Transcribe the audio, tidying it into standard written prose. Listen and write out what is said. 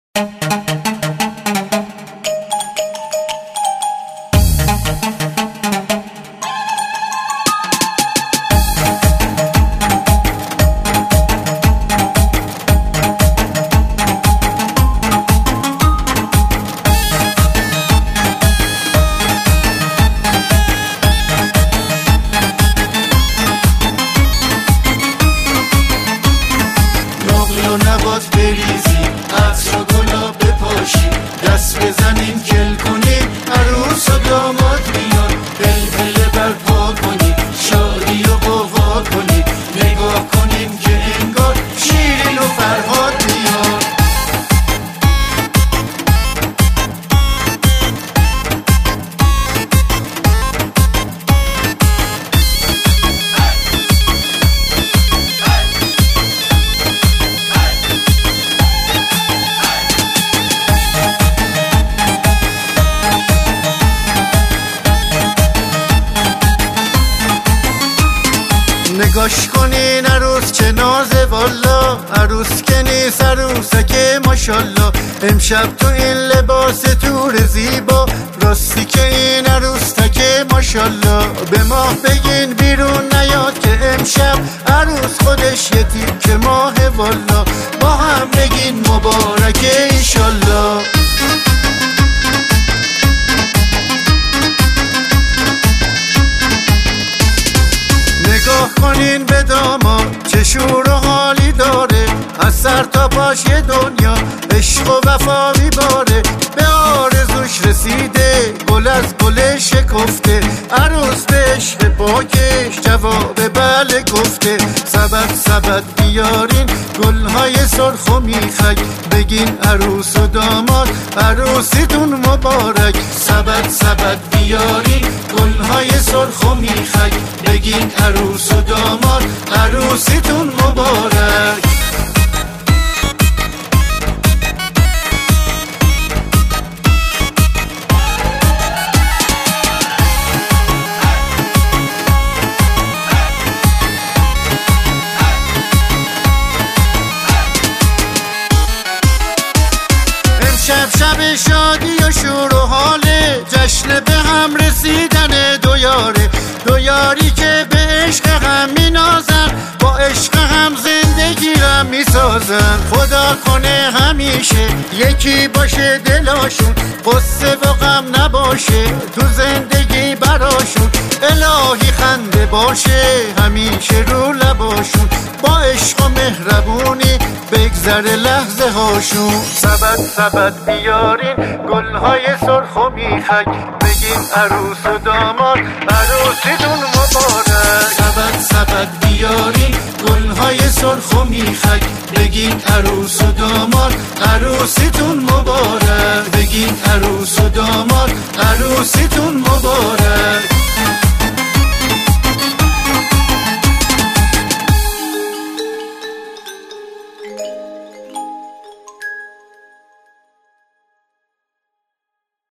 بریزی عطر و گلا بپاشی دست بزنیم کل کنیم عروس و داماد میان بلبله برپا کنیم شادی و قوا کنیم نگاه کنیم که انگار شیرین و فرهاد میان نگاش کنین عروس چه نازه والا عروس که نیست عروسکه ماشالله امشب تو این لباس تور زیبا راستی که این عروسکه ماشالله به ماه بگین بیرون نیاد که امشب عروس خودش یه تیکه ماه والا با هم بگین مبارکه ایشالله نگاه کنین به داماد چه شور و حالی داره از سر تا پاش یه دنیا عشق و وفا میباره به آرزوش رسیده گل از گل شکفته عروس به عشق پاکش جواب بله گفته سبد بیارین گلهای سرخ و میخک بگین عروس و داماد عروسیتون مبارک سبد بیارین گلهای سرخ و میخک بگین عروس و داماد عروسیتون مبارک شب شادی و شور و حاله جشن به هم رسیدن دو یاری که به عشق هم می نازن با عشق هم زندگی را می سازن خدا کنه همیشه یکی باشه دلاشون قصه و غم نباشه تو زندگی براشون الهی خنده باشه همیشه رو لباشون با عشق و مهربونی بگذره لحظه هاشون سبد بیارین گلهای سرخ و میخک بگین عروس و داماد عروسیتون مبارک سبد بیارین گلهای سرخ و میخک بگین عروس و داماد عروسیتون مبارک بگین عروس و داماد عروسیتون مبارک